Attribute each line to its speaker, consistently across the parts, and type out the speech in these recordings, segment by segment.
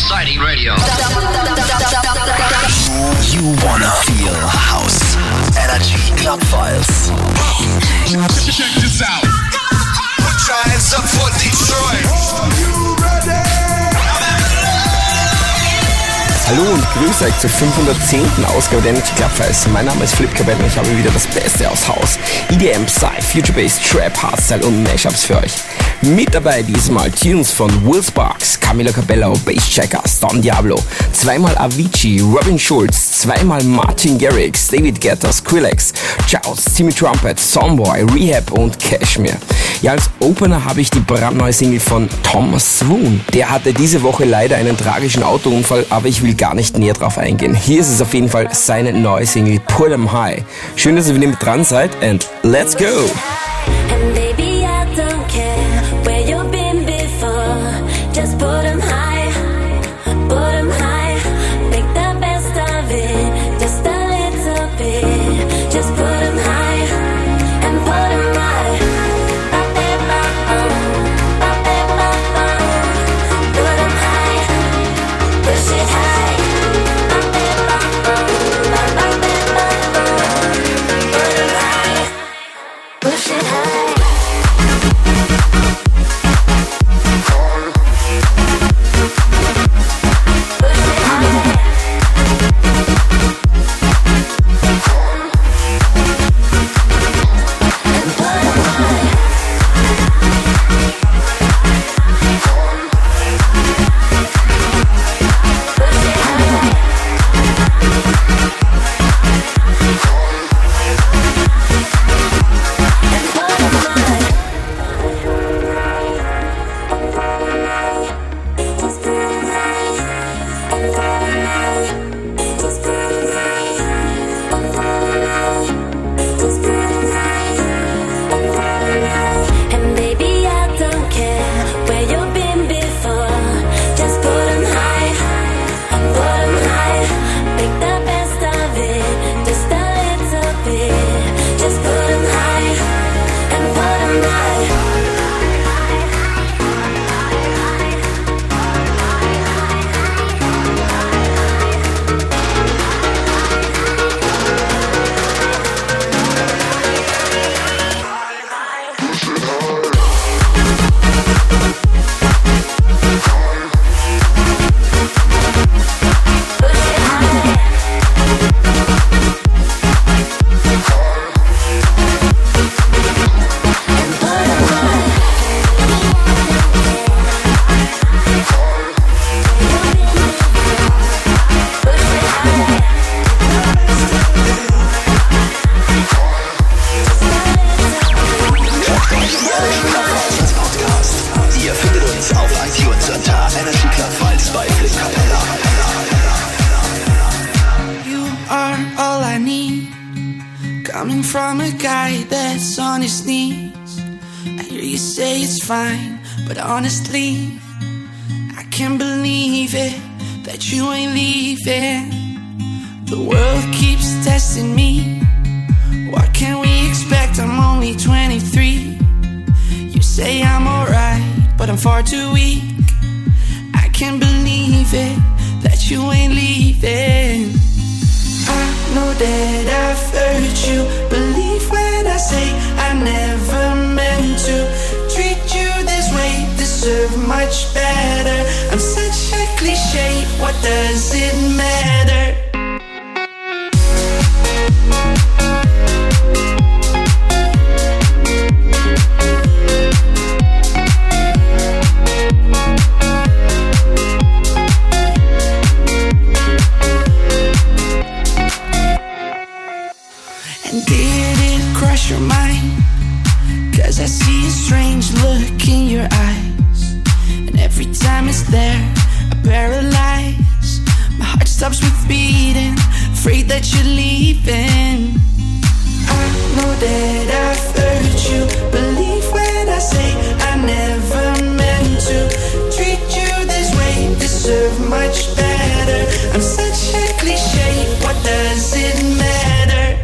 Speaker 1: exciting radio.
Speaker 2: You wanna feel house. Energy Club Files.
Speaker 3: Check this out.
Speaker 2: Put your hands up for Detroit.
Speaker 4: Hallo und grüße euch zur 510. Ausgabe der Energy Club Files. Mein Name ist Flip Cabell und ich habe wieder das Beste aus Haus. EDM, Psy, Future Bass, Trap, Hardstyle und Mashups für euch. Mit dabei diesmal Tunes von Will Sparks, Camila Cabello, Basscheckers, Don Diablo, zweimal Avicii, Robin Schulz, zweimal Martin Garrix, David Guetta, Skrillex, Chaos, Timmy Trumpet, Sonboy, Rehab und Cashmere. Ja, als Opener habe ich die brandneue Single von Thomas Swoon. Der hatte diese Woche leider einen tragischen Autounfall, aber ich will gar nicht näher drauf eingehen. Hier ist es auf jeden Fall seine neue Single Put 'em High. Schön, dass ihr wieder mit dran seid and let's go!
Speaker 5: Just put 'em high, make the best of it, just a little bit, just put 'em high, and put 'em high, put 'em high, push it high, put 'em high, push it high.
Speaker 6: But honestly, I can't believe it, that you ain't leaving. The world keeps testing me. What can we expect? I'm only 23. You say I'm alright, but I'm far too weak. I can't believe it, that you ain't leaving. I know that I've hurt you. Believe when I say I never meant to treat you this way, deserve much better. I'm such a cliche, what does it matter? And did it cross your mind? 'Cause I see a strange look in your eyes, and every time it's there, I paralyze. My heart stops with beating, afraid that you're leaving. I know that I've hurt you. Believe when I say I never meant to treat you this way, deserve much better. I'm such a cliche, what does it matter?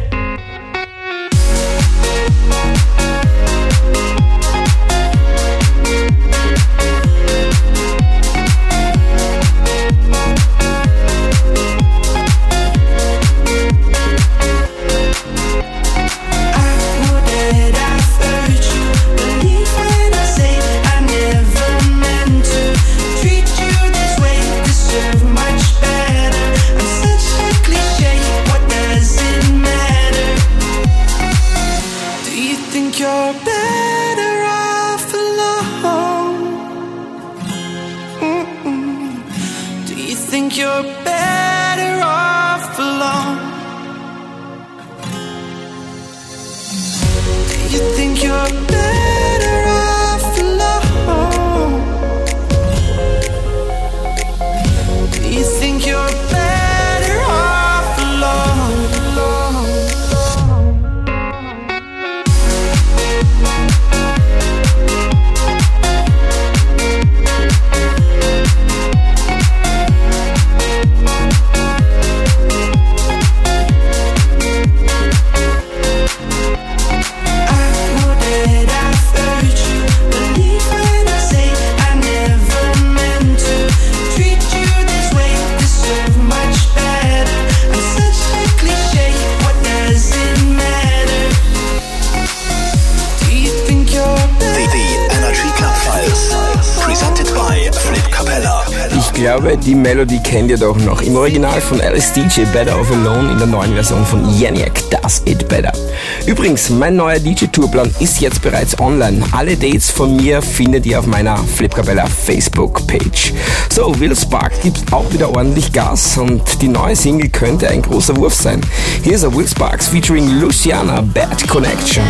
Speaker 4: glaube, die Melodie kennt ihr doch noch. Im Original von Alice DJ, Better Off Alone, in der neuen Version von Yaniac, Does It Better. Übrigens, mein neuer DJ-Tourplan ist jetzt bereits online. Alle Dates von mir findet ihr auf meiner Flipkapella Facebook-Page. So, Will Spark gibt auch wieder ordentlich Gas und die neue Single könnte ein großer Wurf sein. Hier ist er, Will Sparks featuring Luciana, Bad Connection.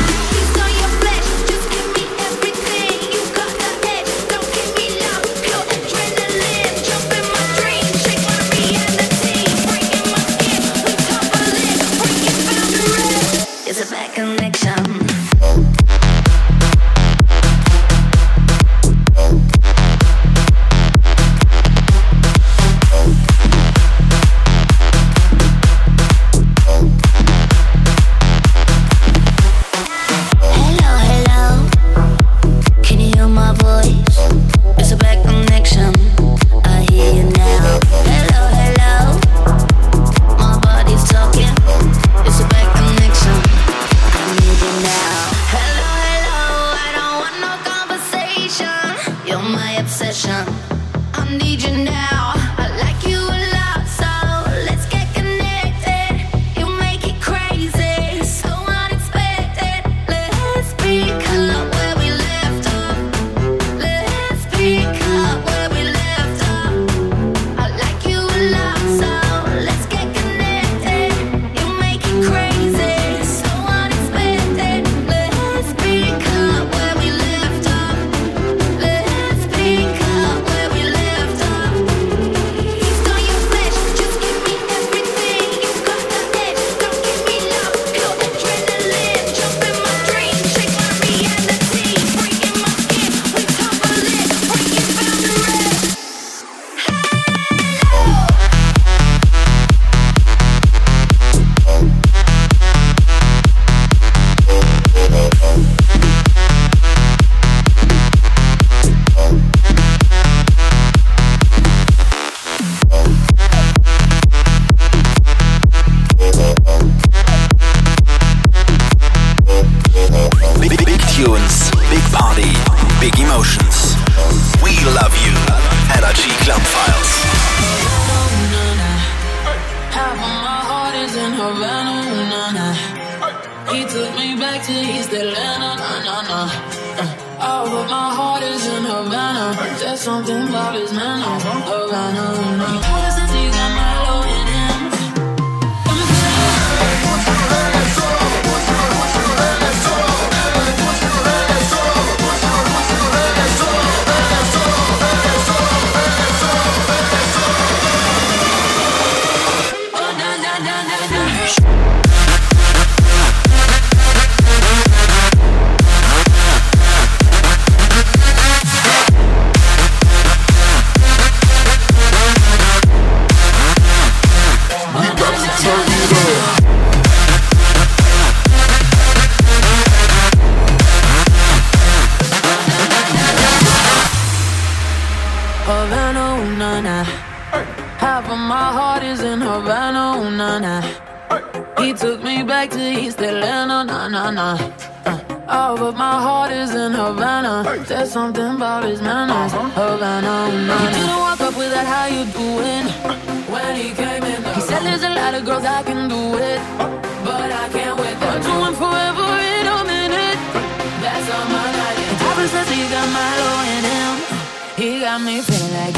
Speaker 6: There's something about his manners. Havana, he didn't walk up with that, how you doing? When he came in, he said there's a lot of girls I can do it, but I can't wait. I'll do him forever in a minute. That's all my life. And Papa says he got Milo in him. He got me feeling like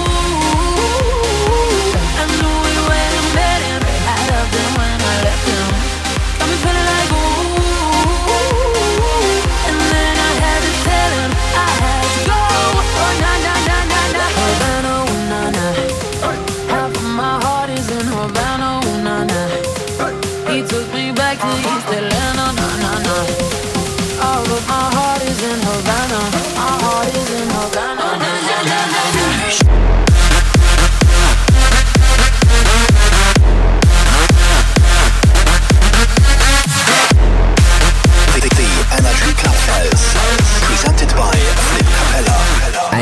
Speaker 6: ooh. I knew we went and met him. I loved him when I left him. Got me feeling like ooh. And then I had to tell him I had to go. Oh na na na na na. Havana, ooh na na. Half of my heart is in Havana, ooh na na. He took me back to East Atlanta, na na na. All of my heart is in Havana. My heart is in Havana, na na na na na.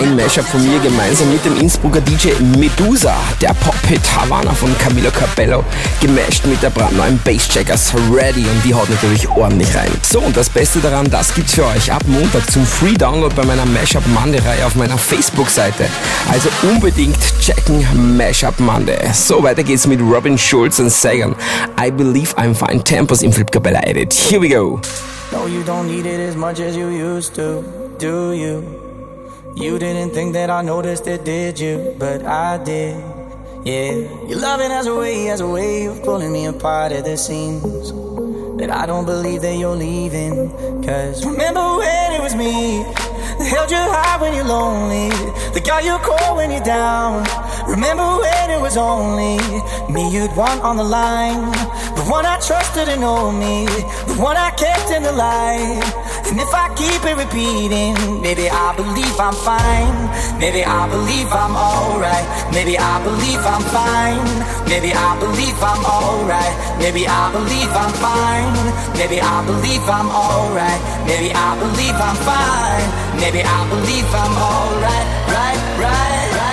Speaker 4: ein Mashup von mir gemeinsam mit dem Innsbrucker DJ Medusa, der Pop-Hit Havana von Camilo Cabello, gemasht mit der brandneuen Bassjackers Ready, und die haut natürlich ordentlich rein. So, und das Beste daran, das gibt's für euch ab Montag zum Free Download bei meiner Mashup Monday-Reihe auf meiner Facebook-Seite. Also unbedingt checken, Mashup Monday. So, weiter geht's mit Robin Schulz und Sagan. I Believe I'm Fine, Tempos im Flip Capella Edit. Here we go.
Speaker 1: No, you don't need it as much as you used to, do you? You didn't think that I noticed it, did you? But I did, yeah. Your loving has a way of pulling me apart at the seams. That I don't believe that you're leaving. Cause remember when it was me that held you high when you're lonely, that got you cold when you're down. Remember when it was only me you'd want on the line, the one I trusted to know me, the one I kept in the light. And if I keep it repeating, maybe I believe I'm fine, maybe I believe I'm alright, maybe I believe I'm fine, maybe I believe I'm alright, maybe I believe I'm fine, maybe I believe I'm alright, maybe I believe I'm fine, maybe I believe I'm alright, right.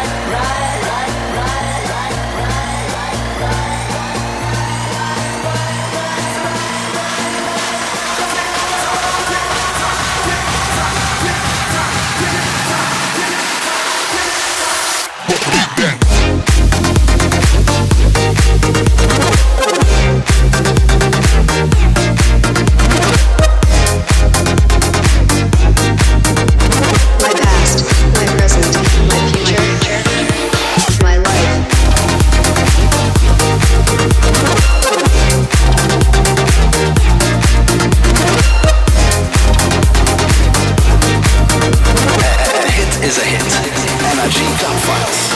Speaker 7: My past, my present, my future, my life.
Speaker 2: A hit is a hit. Energy Club Files.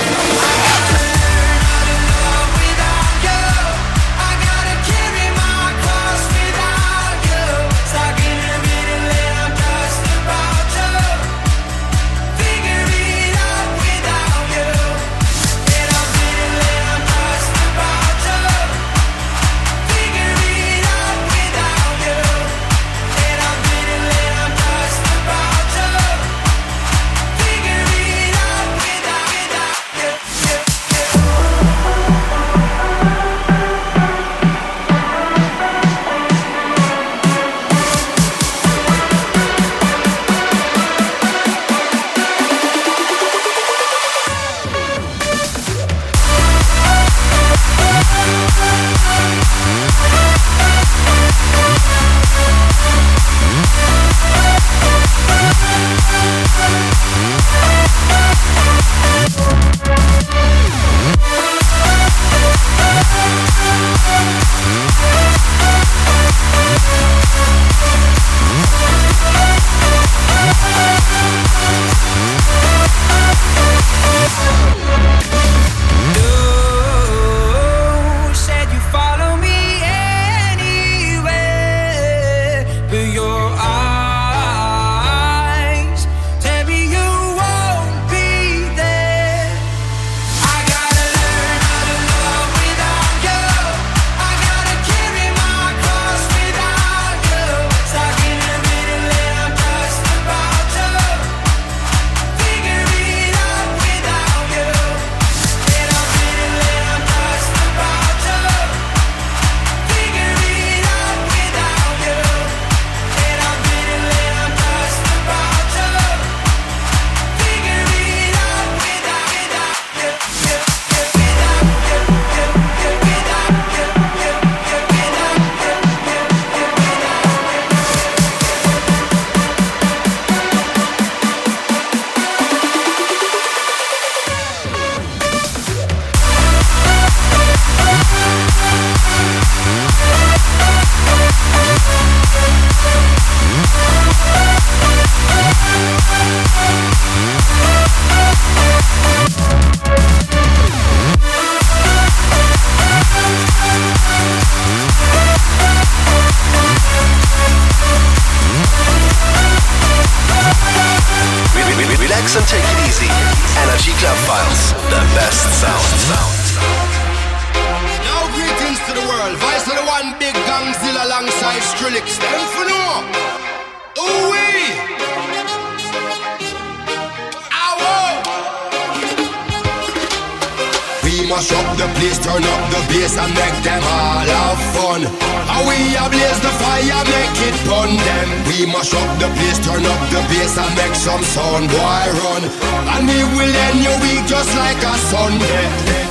Speaker 2: Relax and take it easy. Energy Club Files, the best sound.
Speaker 3: Now greetings to the world. Vice of the one big Gangzilla alongside Skrillex. Them for no. Ooh-wee. Ow. mash up the place, turn up the bass and make them all have fun. And we ablaze the fire, make it burn them. We mash up the place, turn up the bass and make some sound, boy run. And we will end your week just like a Sunday.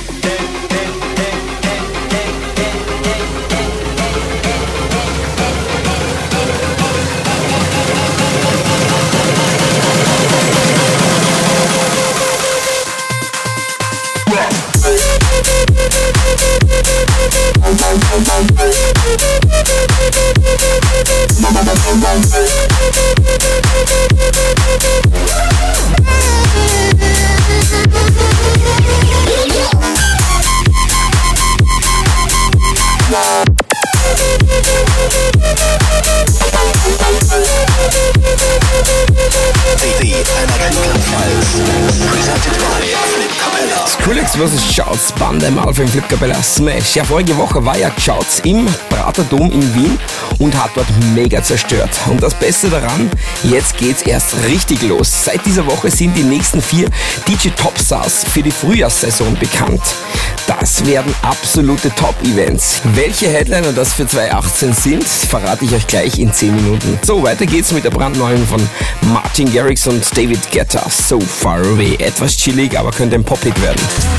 Speaker 4: Skrillex vs. Shouts, Bande mal für den Flip Capella Smash. Ja, vorige Woche war ja Shouts im Prater-Dom in Wien und hat dort mega zerstört. Und das Beste daran, jetzt geht's erst richtig los. Seit dieser Woche sind die nächsten 4 DJ-Top-Stars für die Frühjahrssaison bekannt. Das werden absolute Top-Events. Welche Headliner das für 2018 sind, verrate ich euch gleich in 10 Minuten. So, weiter geht's mit der brandneuen von Martin Garrix und David Guetta, So Far Away. Etwas chillig, aber könnte ein Pop-Hit werden.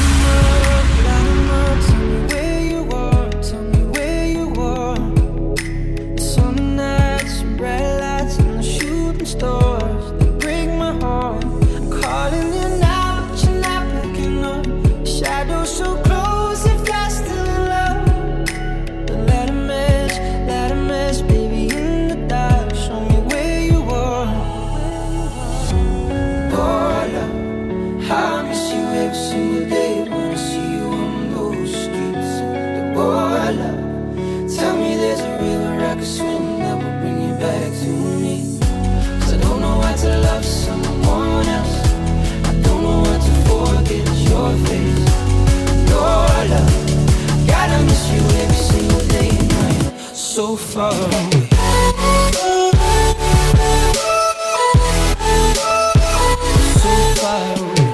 Speaker 6: So far away. So far away.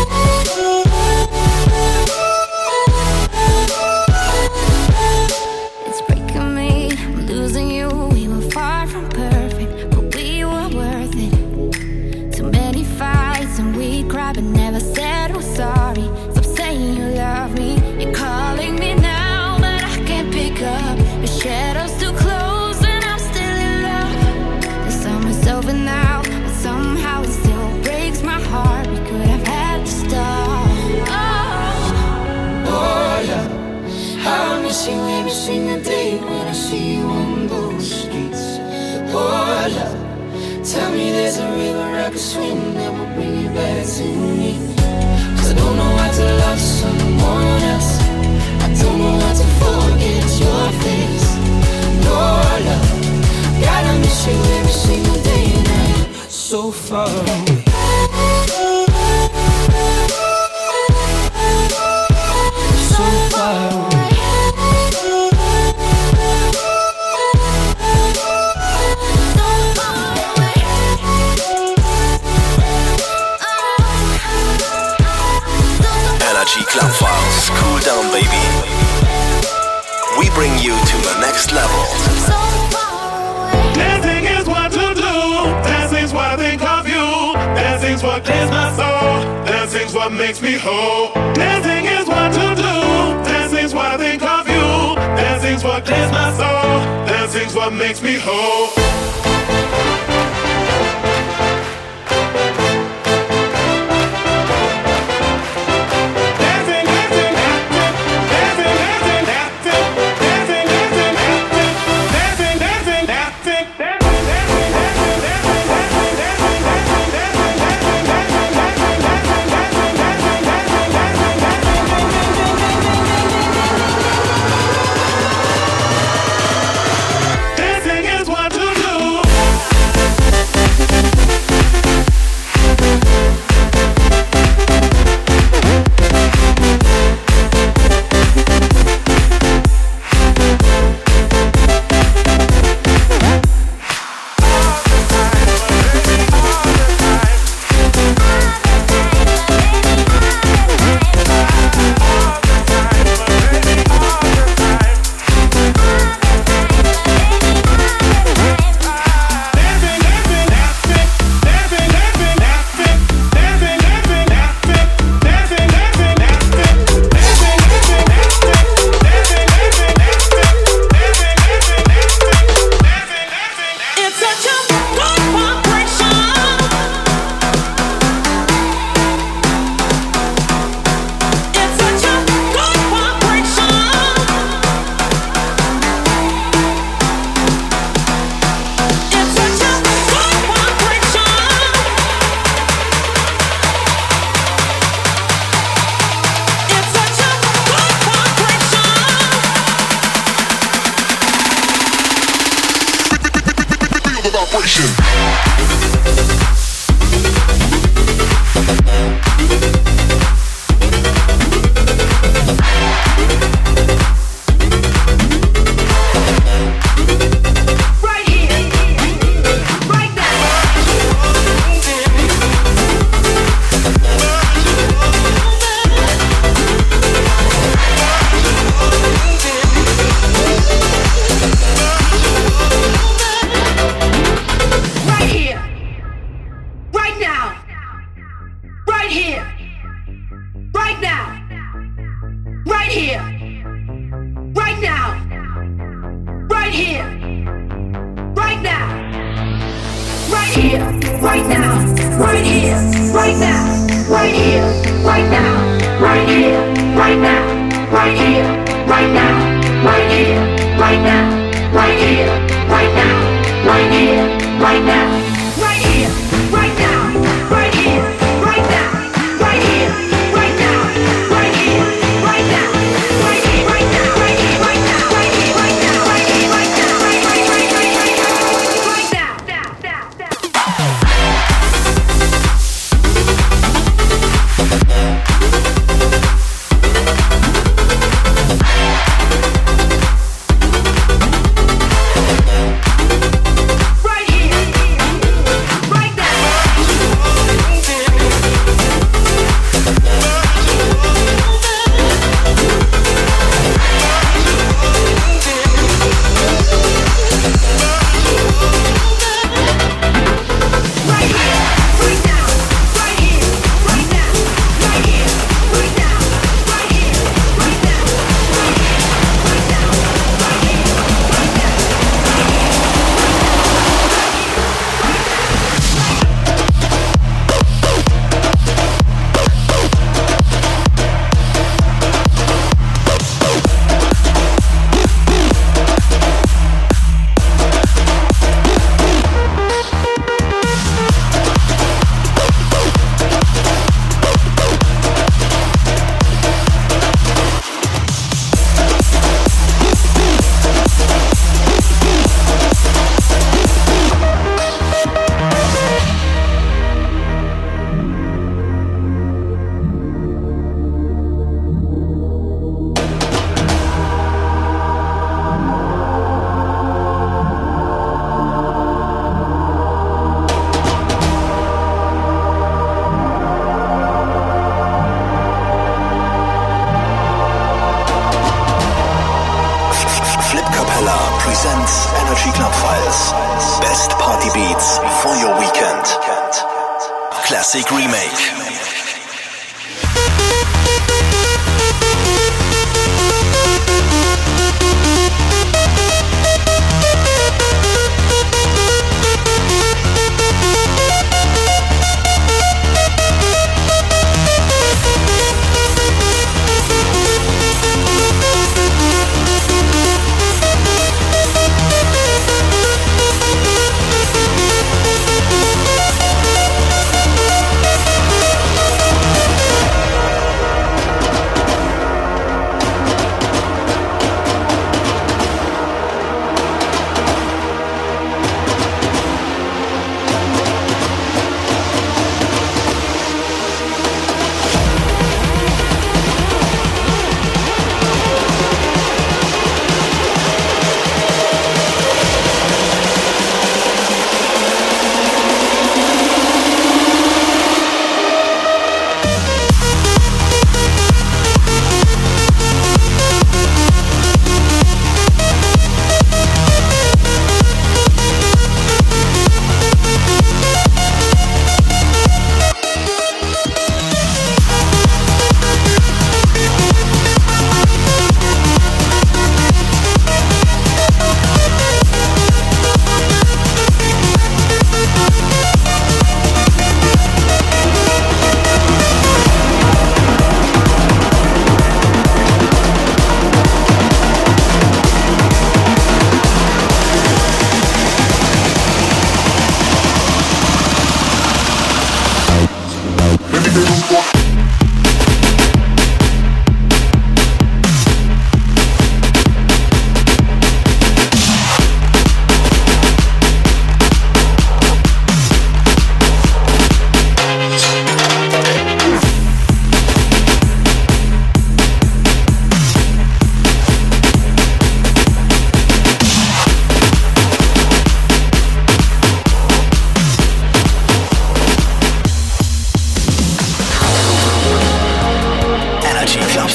Speaker 5: It's breaking me, I'm losing you. We were far from perfect, but we were worth it. Too many fights and we cried but never said we're sorry. Stop saying you love me, you're calling me now, but I can't pick up. The shadows too close and I'm still in love. The summer's over now, but somehow it still breaks my heart. We could have had to stop.
Speaker 6: Oh, love, I miss you every single day when I see you on those streets. Oh, love, tell me there's a river I could swim that will bring you back to me. 'Cause I don't know how to love someone else. I don't know how to forget your face. No love, gotta miss you every single day and night. So far away. So far away.
Speaker 2: Energy Club Files, cool down baby. We bring you to the next level.
Speaker 8: Dancing is what to do. Dancing's what I think of you. Dancing's what clears my soul. Dancing's what makes me whole. Dancing is what to do. Dancing's what I think of you. Dancing's what clears my soul. Dancing's what makes me whole. Dancing is what to do.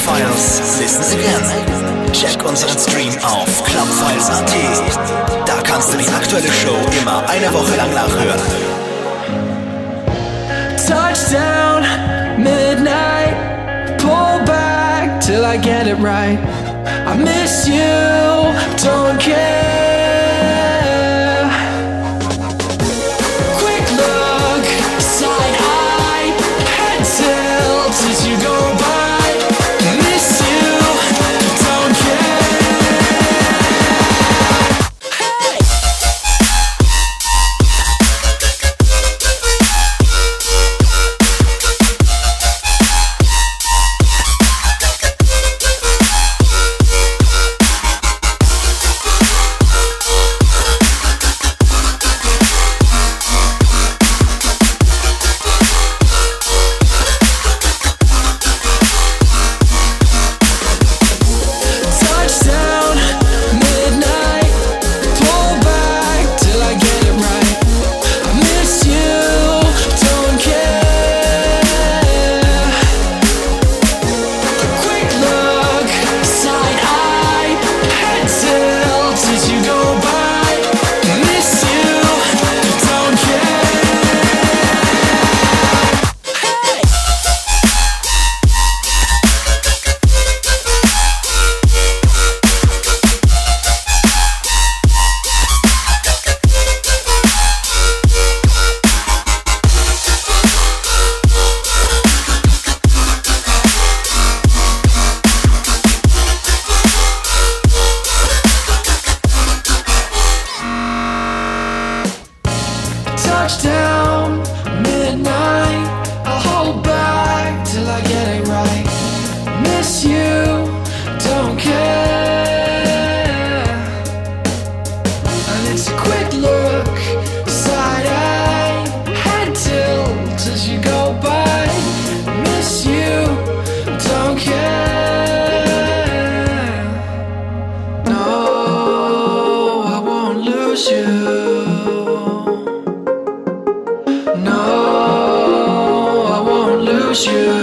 Speaker 2: Clubfiles, listen again. Check unseren Stream auf clubfiles.at. Da kannst du die aktuelle Show immer eine Woche lang nachhören.
Speaker 6: Touchdown, midnight, pull back till I get it right. I miss you, don't care. Quick look, side eye, head tilt as you go by. Miss you, don't care. Hey! Touchdown, midnight, I'll hold back till I get it right. Miss you, don't care. And it's a quick look, side eye, head tilt as you go by. Miss you, don't care. No, I won't lose you. You.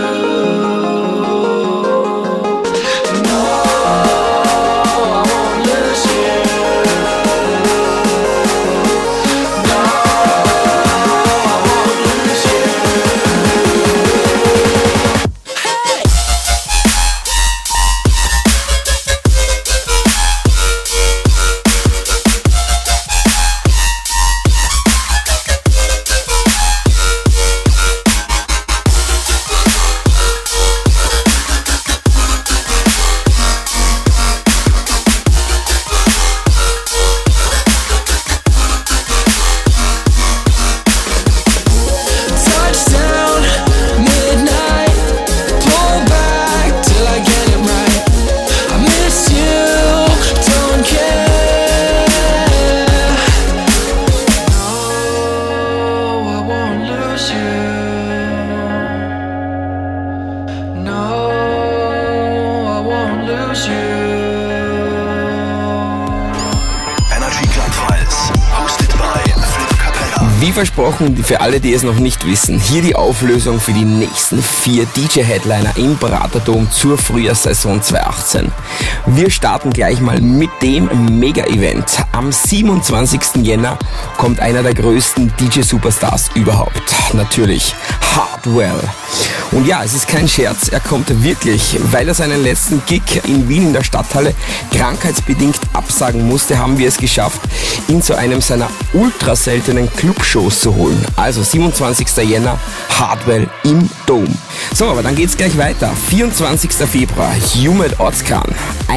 Speaker 4: Wie versprochen, für alle, die es noch nicht wissen, hier die Auflösung für die nächsten 4 DJ-Headliner im Praterturm zur Frühjahrssaison 2018. Wir starten gleich mal mit dem Mega-Event. Am 27. Jänner kommt einer der größten DJ-Superstars überhaupt. Natürlich Hardwell. Und ja, es ist kein Scherz, er kommt wirklich. Weil er seinen letzten Gig in Wien in der Stadthalle krankheitsbedingt absagen musste, haben wir es geschafft, ihn zu einem seiner ultra seltenen Clubshows zu holen. Also 27. Jänner, Hardwell im Dome. So, aber dann geht's gleich weiter. 24. Februar, Humid Ozcan.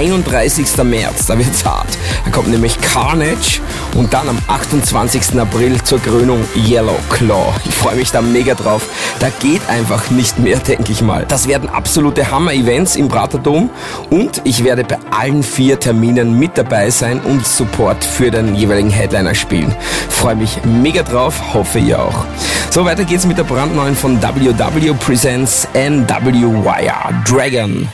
Speaker 4: 31. März, da wird's hart. Da kommt nämlich Carnage und dann am 28. April zur Krönung Yellow Claw. Ich freue mich da mega drauf. Da geht einfach nicht mehr, denke ich mal. Das werden absolute Hammer-Events im Praterturm und ich werde bei allen 4 Terminen mit dabei sein und Support für den jeweiligen Headliner spielen. Freue mich mega drauf, hoffe ihr auch. So, weiter geht's mit der brandneuen von WW Presents NW Wire Dragon.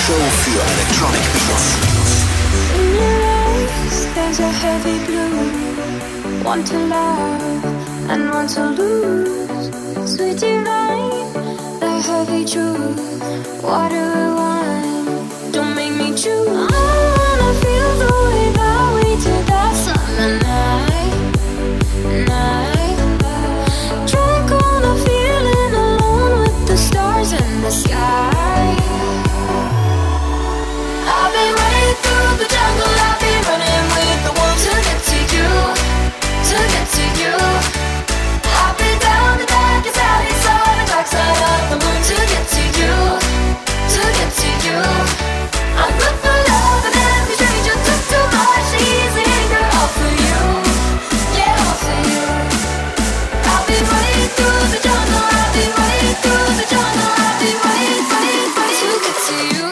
Speaker 2: Show für Electronic Beats.
Speaker 5: In your eyes, there's a heavy blue. Want to love and want to lose. Sweet divine, the heavy truth. What do I want? Don't make me choose. I wanna feel the way that we did that summer night. Drunk on a feeling alone with the stars in the sky. I've been running through the jungle, I've been running with the wolves to get to you, to get to you. I've been down the darkest alley, saw the dark side of the moon to get to you, to get to you. I'm good for love and every stranger took too much easy anger all for you, yeah, all for you. I've been running through the jungle, I've been running through the jungle, I've been running to get to you.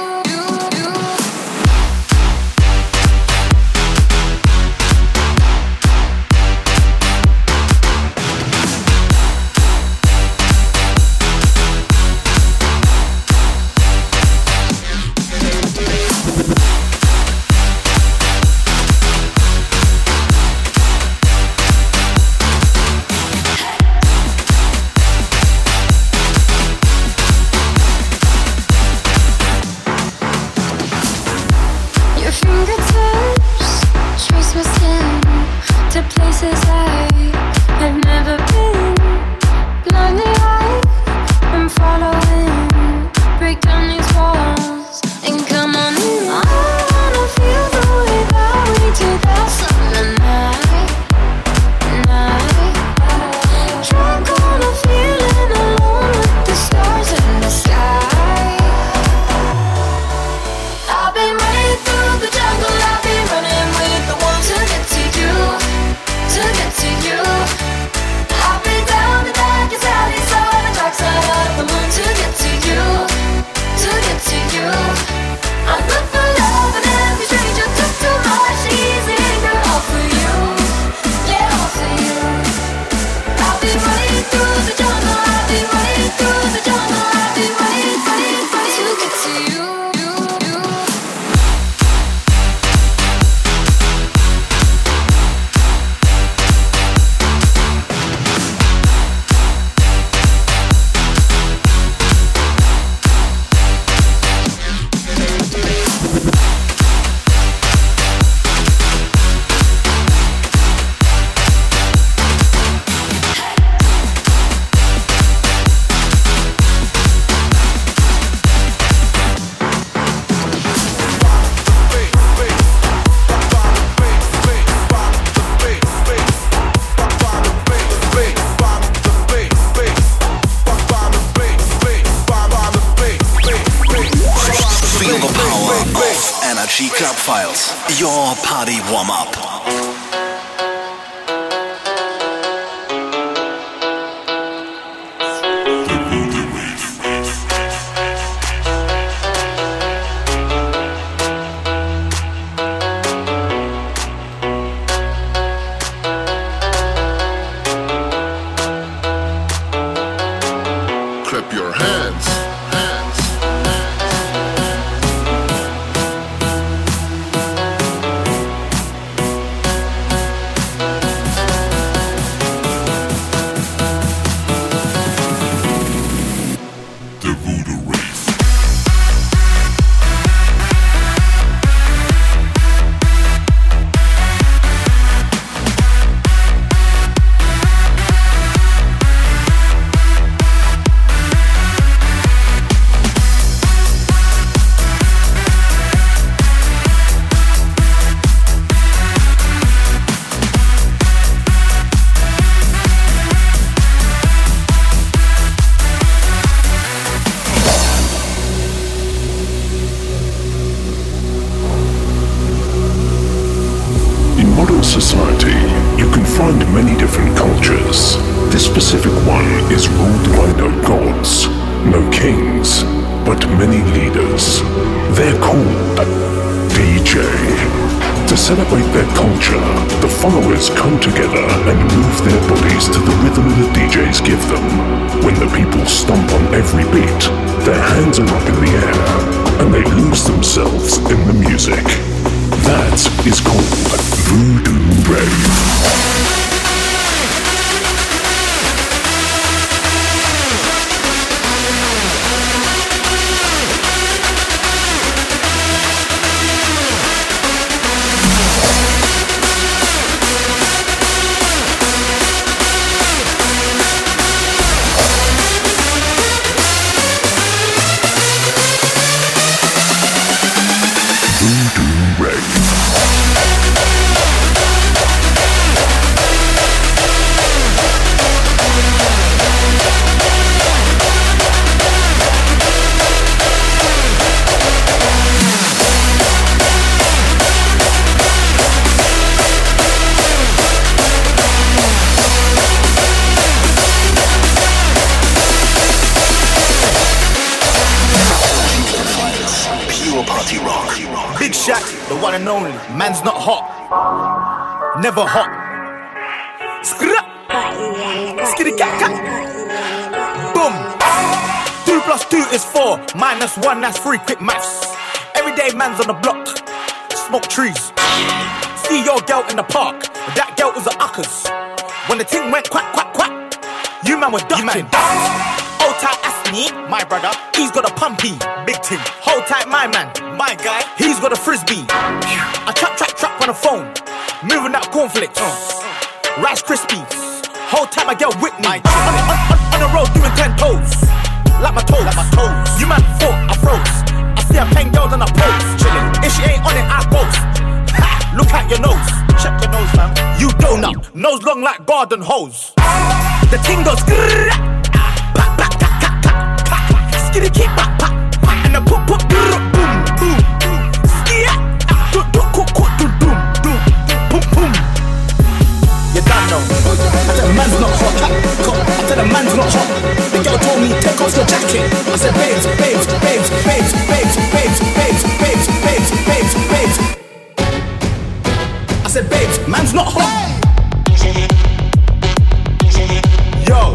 Speaker 2: Club Files, your party warm-up.
Speaker 3: Clap your hands.
Speaker 9: Society, you can find many different cultures. This specific one is ruled by no gods, no kings, but many leaders. They're called DJ. To celebrate their culture, the followers come together and move their bodies to the rhythm the DJs give them. When the people stomp on every beat, their hands are up in the air. and they lose themselves in the music. That is called Voodoo Rave.
Speaker 10: Only. Man's not hot. Never hot. Skitty cat cat. Boom. 2 plus 2 is 4. -1, that's 3. Quick maths. Everyday man's on the block. Smoke trees. See your girl in the park. That girl was a uckers. When the ting went quack quack quack, you man were ducking. Hold tight Asni, my brother. He's got a pumpy. Big ting. Hold tight my man. My guy, he's got a frisbee. I trap on the phone, moving that cornflakes, Rice Krispies. Whole time I get Whitney. On the road doing 10 toes, like my toes. You man thought I froze. I see a pen girls on a pose, chilling. If she ain't on it, I boast. Ha! Look at your nose, check your nose, fam. You donut, nose long like garden hose. The ting goes skitty keep back, and the pop boom boom. You don't know. I said the man's not hot. I said the man's not hot. The girl told me take off your jacket. I said babes. I said babes, man's not hot. Yo.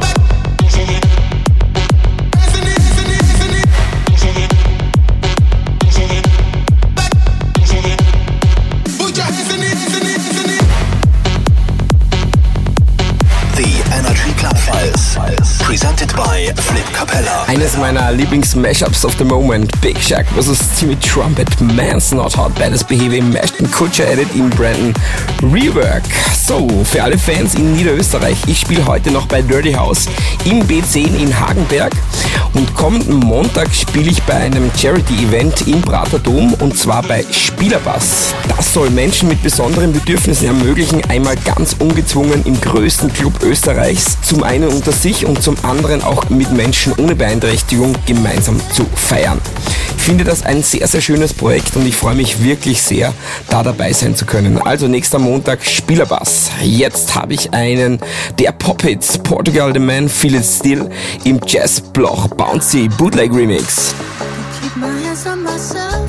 Speaker 2: Presented by Flip Capella.
Speaker 4: Eines meiner Lieblings-Mashups of the moment. Big Shaq vs. Timmy Trumpet. Man's Not Hot. Badass Behavior im Ashton Kutcher Edit in Brandon Rework. So, für alle Fans in Niederösterreich. Ich spiele heute noch bei Dirty House im B10 in Hagenberg. Und kommenden Montag spiele ich bei einem Charity-Event im Prater Dom, und zwar bei Spielerbass. Das soll Menschen mit besonderen Bedürfnissen ermöglichen, einmal ganz ungezwungen im größten Club Österreichs, zum einen unter sich und zum anderen auch mit Menschen ohne Beeinträchtigung gemeinsam zu feiern. Ich finde das ein sehr, sehr schönes Projekt und ich freue mich wirklich sehr, da dabei sein zu können. Also nächster Montag Spielerbass. Jetzt habe ich einen der Pop-Hits, Portugal The Man, Feel It Still im Jazzbloch Bouncy Bootleg Remix.
Speaker 11: Keep my hands on myself.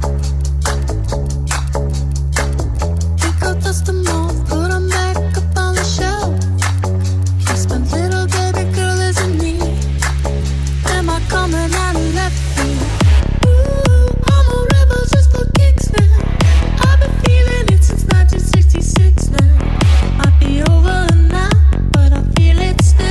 Speaker 11: Think I'll dust them off, put them back up on the shelf. Yes, my little baby girl isn't me. Am I coming out of left field? Ooh, I'm a rebel just for kicks now. I've been feeling it since 1966 now. Might be over now, but I feel it still.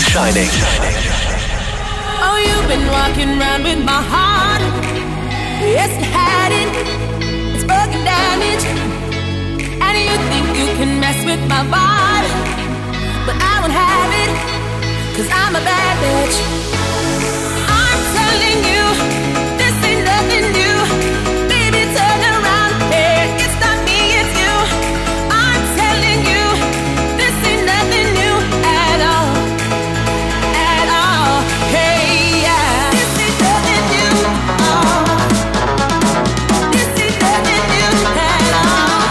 Speaker 2: Shining.
Speaker 12: Oh, you've been walking around with my heart. Yes, you had it. It's broken damage. And you think you can mess with my vibe. But I won't have it, 'cause I'm a bad bitch. I'm telling you, this ain't nothing new. Baby, turn around. Hey, it's not me, it's you. I'm telling you, this ain't nothing new at all. At all. Hey, yeah. This ain't nothing new. Oh. This ain't nothing new at all.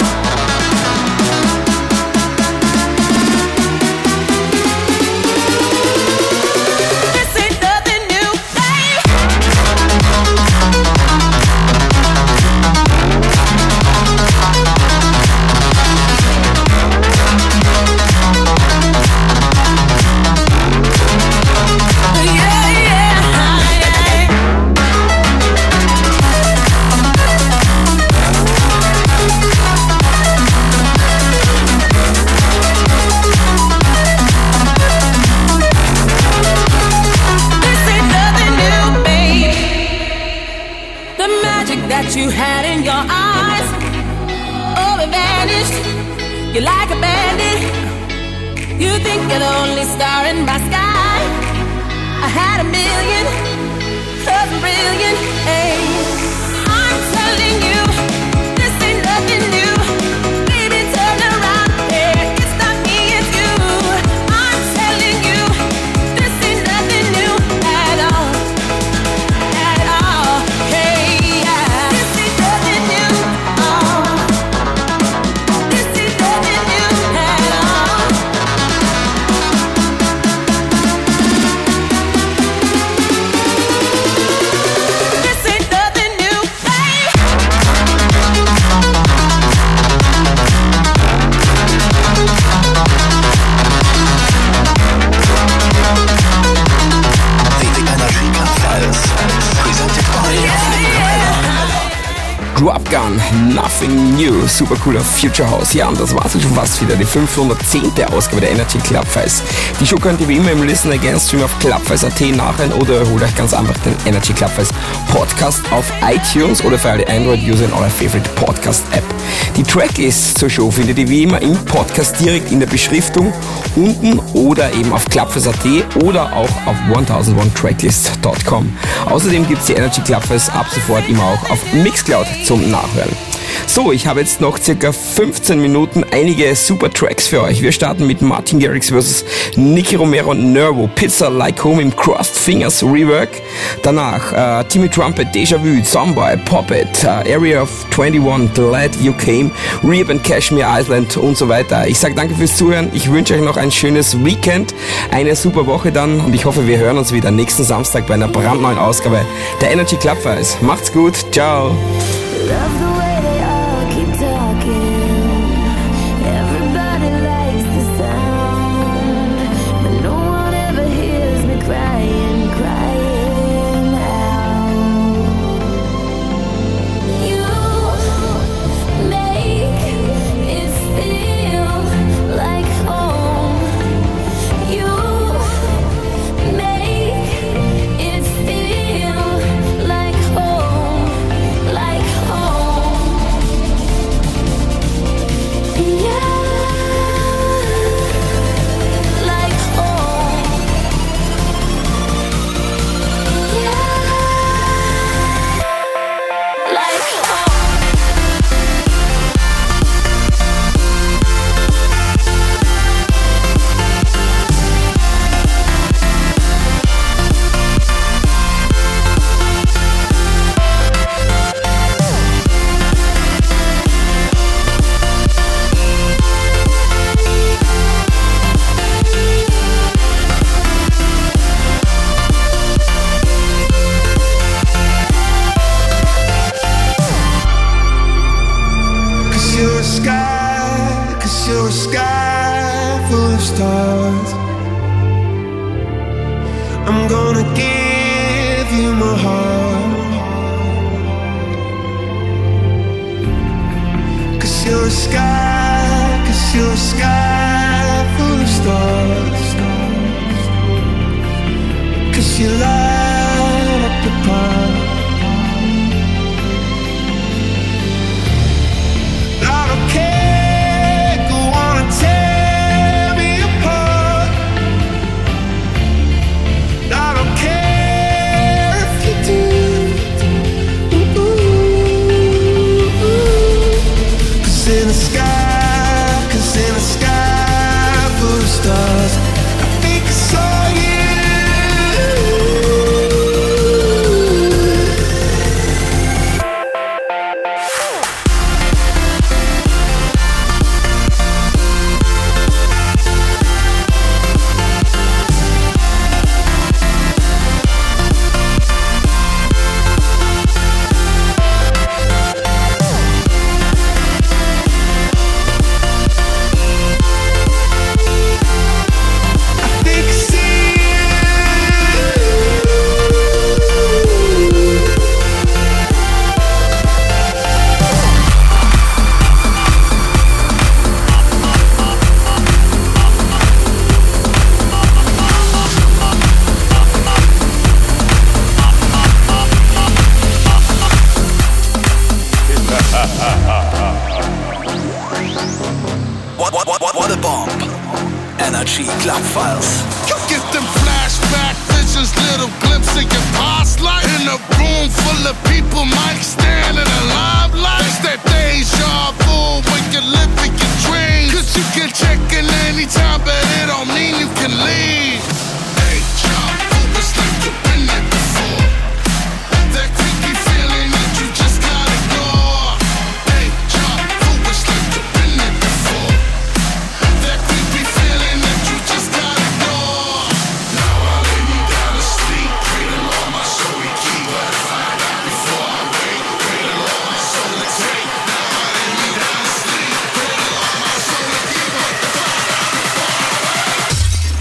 Speaker 12: This ain't nothing new, babe. The magic that you had in your eyes, oh, it vanished. You're like a bandit. You think you're the only star in my sky. I had a million, was brilliant. Hey, I'm telling you, this ain't nothing new. Baby, turn around. Hey, it's not me, it's you. I'm telling you, this ain't nothing new at all. At all. Hey, yeah. This ain't nothing new. Oh. This ain't nothing new at all. This ain't nothing new, babe.
Speaker 2: The Energy Club Files. Presented by
Speaker 4: Drop Gun, Nothing New, super cooler Future House. Ja, und das war's schon fast wieder, die 510. Ausgabe der Energy Club Files. Die Show könnt ihr wie immer im Listen Again Stream auf clubfiles.at nachhören oder holt euch ganz einfach den Energy Club Files Podcast auf iTunes oder für alle Android-User in eurer Favorite Podcast App. Die Tracklist zur Show findet ihr wie immer im Podcast direkt in der Beschriftung unten oder eben auf clubfiles.at oder auch auf 1001tracklist.com. Außerdem gibt's die Energy Club Files ab sofort immer auch auf Mixcloud zum Nachhören. So, ich habe jetzt noch circa 15 Minuten einige super Tracks für euch. Wir starten mit Martin Garrix vs. Nicky Romero und Nervo, Pizza Like Home im Crossed Fingers Rework. Danach Timmy Trumpet, Deja Vu, Zomboy, Pop It, Area of 21, Glad You Came, Reeb and Kashmir Island und so weiter. Ich sage danke fürs Zuhören. Ich wünsche euch noch ein schönes Weekend, eine super Woche dann und ich hoffe, wir hören uns wieder nächsten Samstag bei einer brandneuen Ausgabe der Energy Club Files. Macht's gut, ciao.
Speaker 5: Love the way they all keep talking. Everybody likes the sound, but no one ever hears me crying, crying out. You make it feel like home. You make it feel like home, like home. Yeah, like home. Yeah, like home.
Speaker 6: Cause you're a sky full of stars. I'm gonna give you my heart. Cause you're a sky full of stars. you light up the park. I don't care, go on and tear me apart. I don't care if you do. Cause in the sky full of stars, I think I saw you.
Speaker 2: What a bomb. Energy Club Files.
Speaker 3: You get them flashback visions, little glimpse of your past life. In a room full of people, mic stand in a live light. It's that deja vu when you live in your dreams. Cause you can check in anytime, but it don't mean you can leave. Deja vu, it's like you've been there before. That creepy feeling that you just gotta ignore. Deja vu, it's like you've been there before. That creepy feeling that you just gotta ignore. Now I lay me down to sleep, pray the Lord my soul he keep. But if I die before I wake, pray the Lord my soul to take. Now I lay me down to sleep, pray the Lord my soul to keep. But if I die before I wake.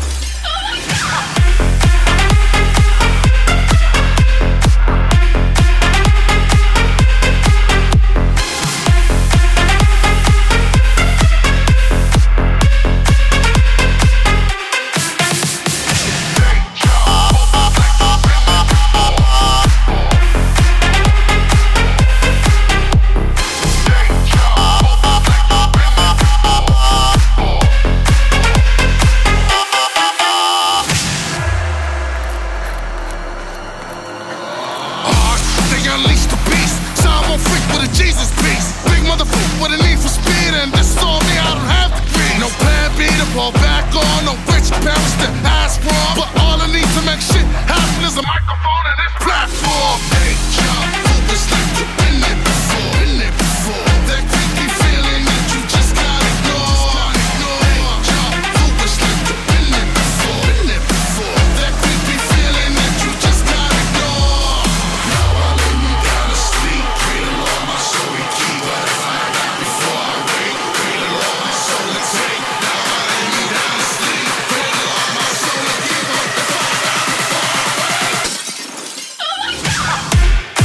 Speaker 3: They unleash the beast. Simon freak with a Jesus piece. Big motherfucker with a need for speed. And this saw me, I don't have to breathe. No plan B to fall back on. No rich parents to ask for. But all I need to make shit happen is a microphone and this platform. Hey, jump, it's like you've been there before. Been there before. That creepy feeling that you just gotta ignore. Hey, jump, it's like you've been there before. Been there before. That creepy feeling that you just gotta ignore. Now I lay me down to sleep. Pray the Lord my soul he keep. But if I die before I wake, pray the Lord my soul to take. Now I lay me down to sleep. Pray the Lord my soul to keep. But if I die before I wake.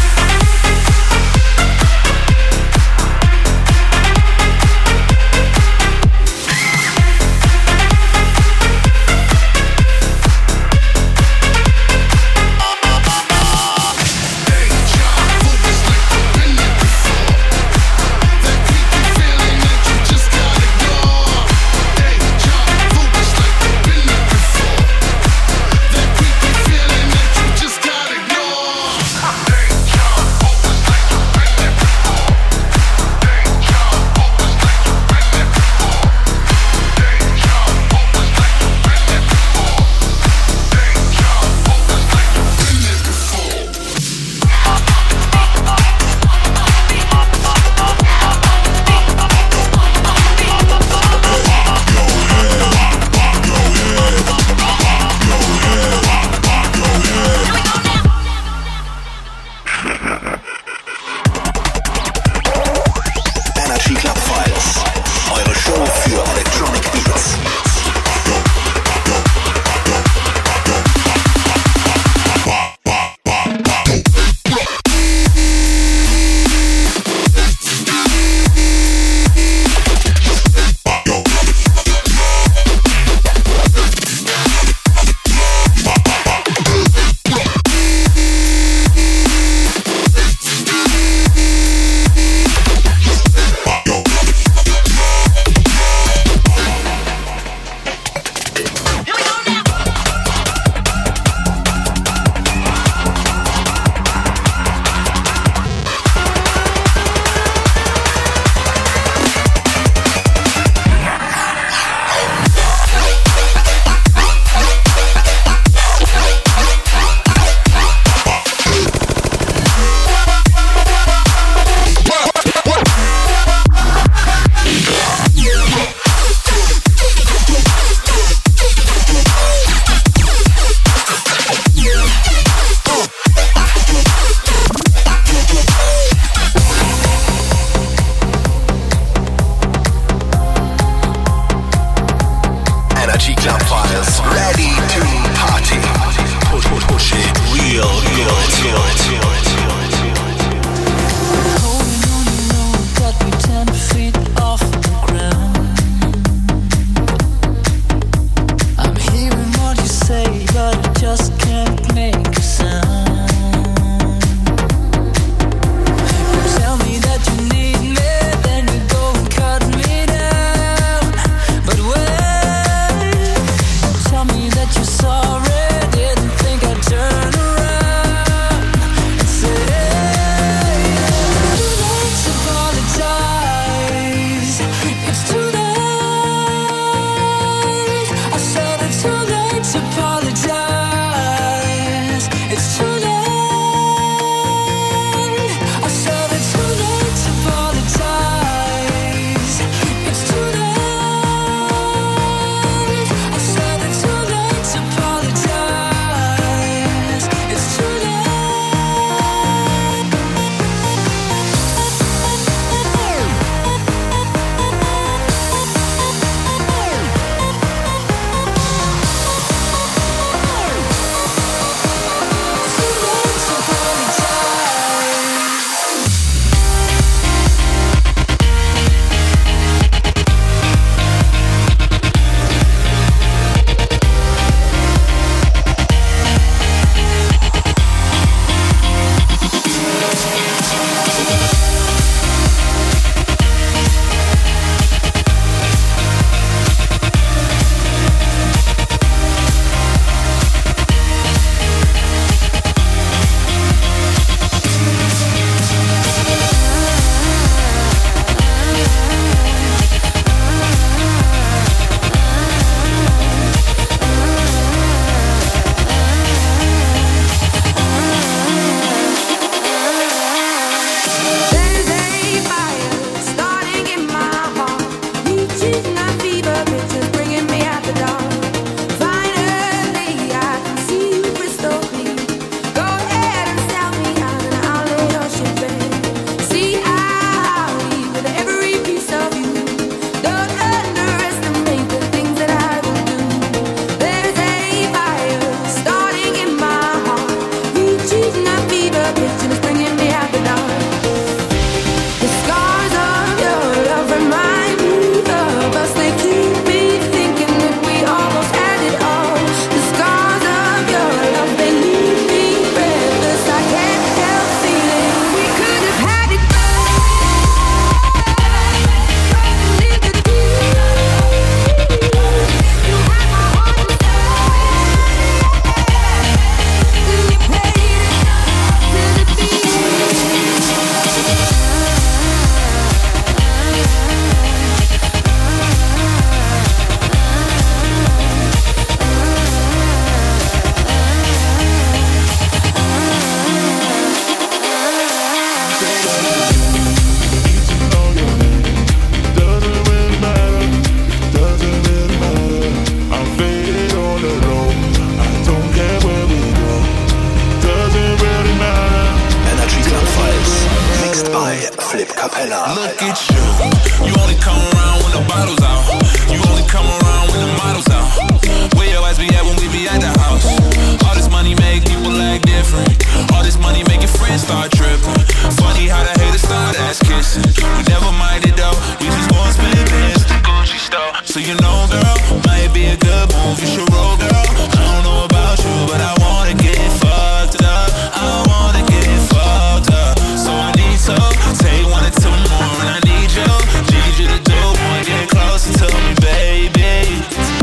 Speaker 2: by Flip Capella.
Speaker 13: Look at you. You only come around when the bottle's out. You only come around when the model's out. Where your ass be at when we be at the house? All this money make people act different. All this money make your friends start tripping. Funny how the haters start ass kissing. We never minded though. We just gon' spend bands at the Gucci store. So you know, girl, might be a good move. You should roll, girl. I don't know about you, but I wanna get fucked up. I wanna get fucked up. So I need to take 1 or 2 more, and I need you to do more. Get closer to me, baby.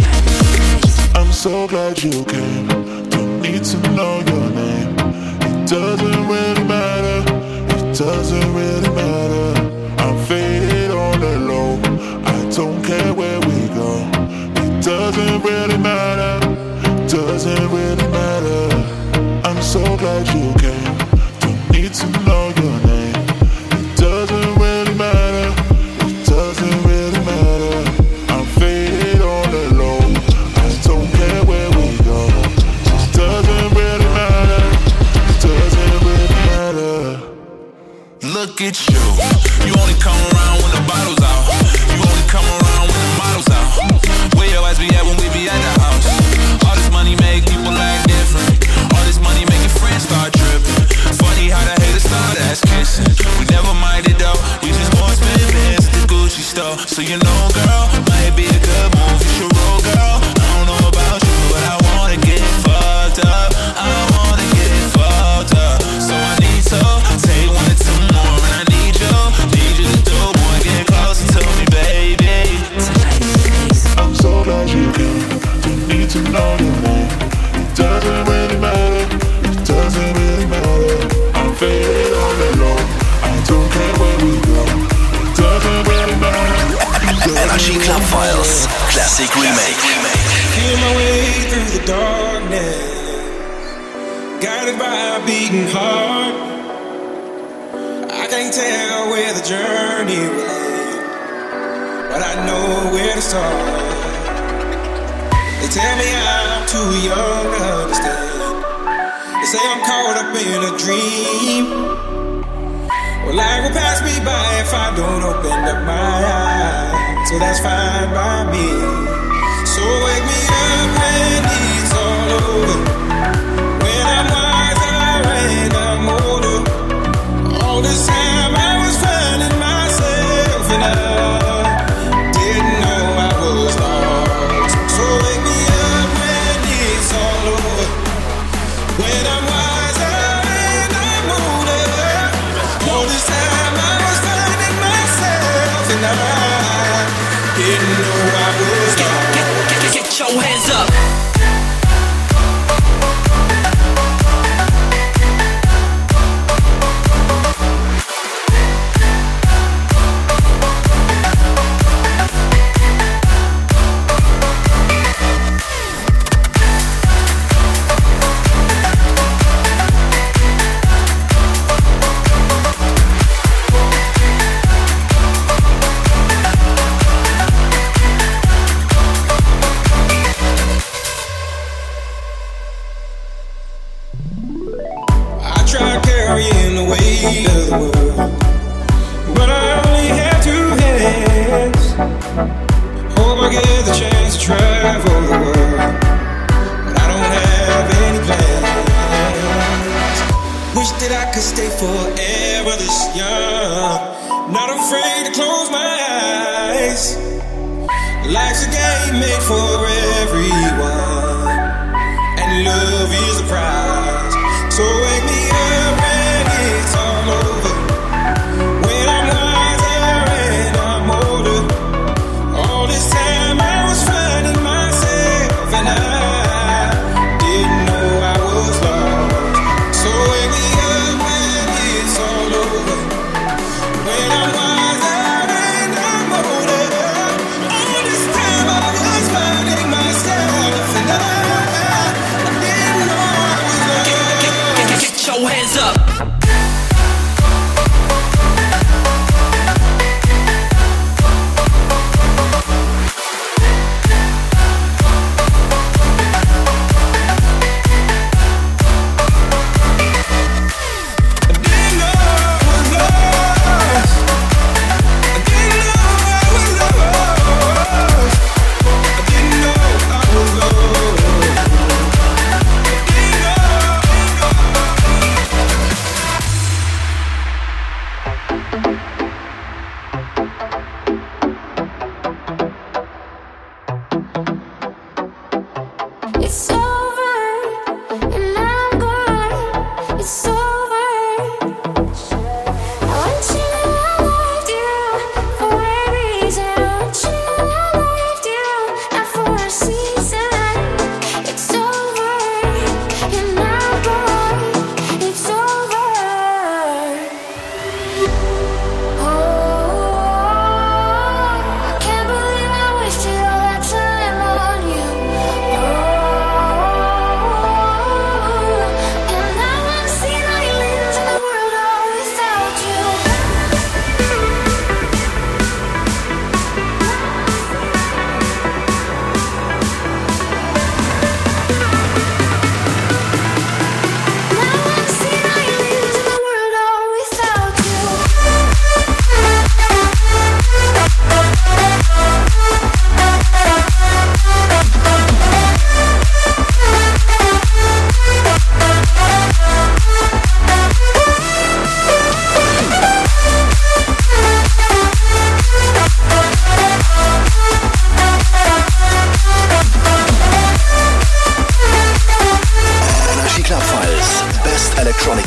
Speaker 14: I'm so glad you came. Don't need to know your name. It doesn't really matter. It doesn't really matter. I'm faded on the low. I don't care where we go. It doesn't really matter. Doesn't really matter. I'm so glad you came. Don't need to know your name. It doesn't really matter. It doesn't really matter. I'm faded on the low. I don't care where we go. It doesn't really matter. It doesn't really matter.
Speaker 13: Look at you. You only come around when the bottle's out. You only come around when the model's out. Where your ass be at when we be at the house? All this money make people act different. All this money make your friends start tripping. Funny how the haters start ass kissing. We never minded though. We just gon' spend bands at the Gucci store. So you know, girl, might be a good move. You should roll, girl. I don't know about you, but I wanna get fucked up. I wanna get fucked up. So I need to take 1 or 2 more, and I need you to do more. Get closer to me, baby.
Speaker 14: I'm so glad you came. Don't need to know your name. It doesn't really matter. It doesn't really matter. I'm faded on the low. I don't care where we go. It doesn't really matter.
Speaker 2: Energy Club Files Classic Remake.
Speaker 15: Feel my way through the darkness, guided by a beating heart. I can't tell where the journey will end, but I know where to start. They tell me I'm too young to understand. They say I'm caught up in a dream. Well, life will pass me by if I don't open up my eyes. So that's fine by me. So wake me up when it's all over, when I'm wiser and I'm older. All this time I was finding myself, and I didn't know I was lost. So wake me up when it's all over, when I'm wiser and I'm older. All this time I was finding myself, and I didn't know I was lost.
Speaker 16: Get your hands up.
Speaker 15: Carrying the weight of the world, but I only have 2 hands. Hope I get the chance to travel the world, but I don't have any plans. Wish that I could stay forever this young, not afraid to close my eyes. Life's a game made for everyone, and love is the prize. So wake me up when it's all over, when I'm wiser and I'm older. All this time I was finding myself, and I didn't know I was lost. So wake me up when it's all over, when I'm wiser and I'm older. All this time I was finding myself, and I didn't know I was lost.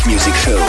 Speaker 2: Music Show.